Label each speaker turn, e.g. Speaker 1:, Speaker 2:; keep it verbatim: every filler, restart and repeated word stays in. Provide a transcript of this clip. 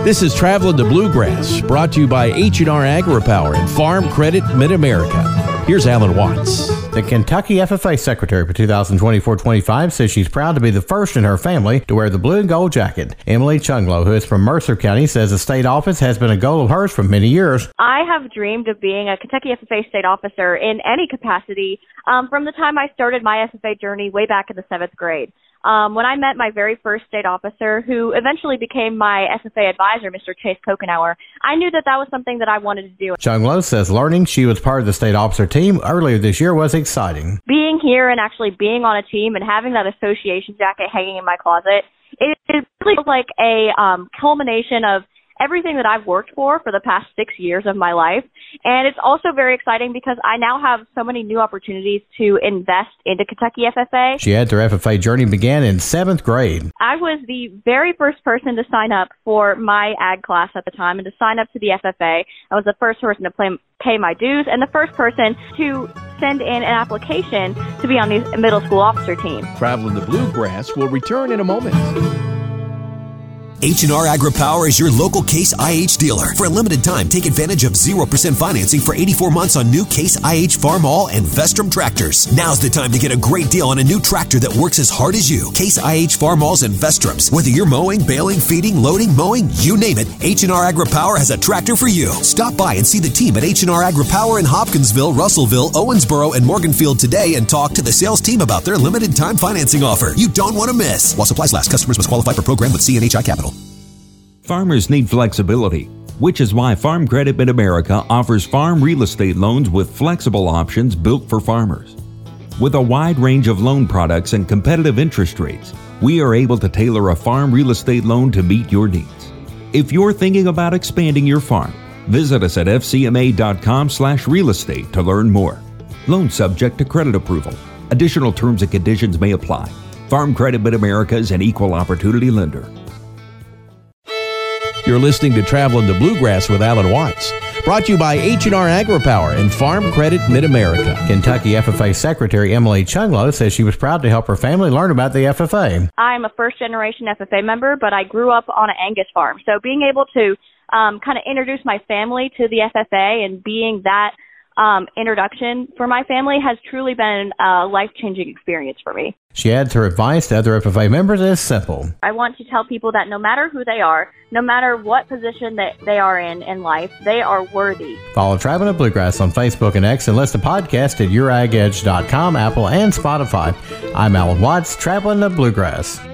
Speaker 1: This is Traveling the Bluegrass, brought to you by H and R AgriPower and Farm Credit Mid-America. Here's Alan Watts.
Speaker 2: The Kentucky F F A Secretary for two thousand twenty-four twenty-five says she's proud to be the first in her family to wear the blue and gold jacket. Emily Chunglo, who is from Mercer County, says the state office has been a goal of hers for many years.
Speaker 3: I have dreamed of being a Kentucky F F A state officer in any capacity um, from the time I started my F F A journey way back in the seventh grade. Um, when I met my very first state officer, who eventually became my F F A advisor, Mister Chase Kokenauer, I knew that that was something that I wanted to do.
Speaker 2: Chunglo says learning she was part of the state officer team earlier this year was exciting.
Speaker 3: Being here and actually being on a team and having that association jacket hanging in my closet, it, it really feels like a um, culmination of everything that I've worked for for the past six years of my life. And it's also very exciting because I now have so many new opportunities to invest into Kentucky F F A.
Speaker 2: She adds her F F A journey began in seventh grade.
Speaker 3: I was the very first person to sign up for my ag class at the time and to sign up to the F F A. I was the first person to play, pay my dues and the first person to send in an application to be on the middle school officer team.
Speaker 1: Traveling the Bluegrass will return in a moment.
Speaker 4: H and R AgriPower is your local Case I H dealer. For a limited time, take advantage of zero percent financing for eighty-four months on new Case I H Farmall and Vestrom tractors. Now's the time to get a great deal on a new tractor that works as hard as you. Case I H Farmalls and Vestroms. Whether you're mowing, baling, feeding, loading, mowing, you name it, H and R AgriPower has a tractor for you. Stop by and see the team at H and R AgriPower in Hopkinsville, Russellville, Owensboro, and Morganfield today and talk to the sales team about their limited time financing offer. You don't want to miss. While supplies last, customers must qualify for program with C N H I Capital.
Speaker 5: Farmers need flexibility, which is why Farm Credit Mid-America offers farm real estate loans with flexible options built for farmers. With a wide range of loan products and competitive interest rates, we are able to tailor a farm real estate loan to meet your needs. If you're thinking about expanding your farm, visit us at f c m a dot com slash real estate to learn more. Loan subject to credit approval. Additional terms and conditions may apply. Farm Credit Mid-America is an equal opportunity lender.
Speaker 1: You're listening to Traveling the Bluegrass with Alan Watts, brought to you by H and R AgriPower and Farm Credit Mid-America.
Speaker 2: Kentucky F F A Secretary Emily Chunglo says she was proud to help her family learn about the F F A.
Speaker 3: I'm a first-generation F F A member, but I grew up on an Angus farm. So being able to um, kind of introduce my family to the F F A and being that um, introduction for my family has truly been a life-changing experience for me.
Speaker 2: She adds her advice to other F F A members is simple.
Speaker 3: I want to tell people that no matter who they are, no matter what position that they are in in life, they are worthy.
Speaker 2: Follow Traveling the Bluegrass on Facebook and X and listen to podcasts at your ag edge dot com, Apple, and Spotify. I'm Alan Watts, Traveling the Bluegrass.